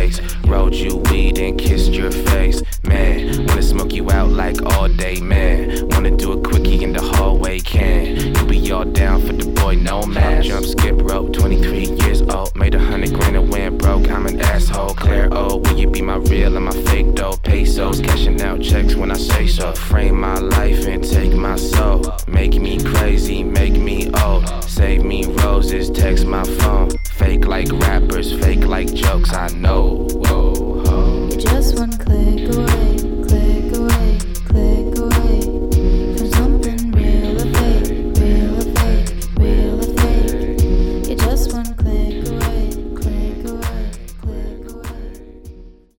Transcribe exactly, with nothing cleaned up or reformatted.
ways. Rolled you weed and kissed your face. Man, wanna smoke you out like all day, man. Wanna do a quickie in the hallway, can you be all down for the boy, no man? Jump, skip, rope, twenty-three years old. Made a hundred grand and went broke, I'm an asshole. Claire, oh, will you be my real and my fake dough? Pesos, cashing out checks when I say so. Frame my life and take my soul. Make me crazy, make me old. Save me roses, text my phone. Fake like rappers, fake like jokes, I know.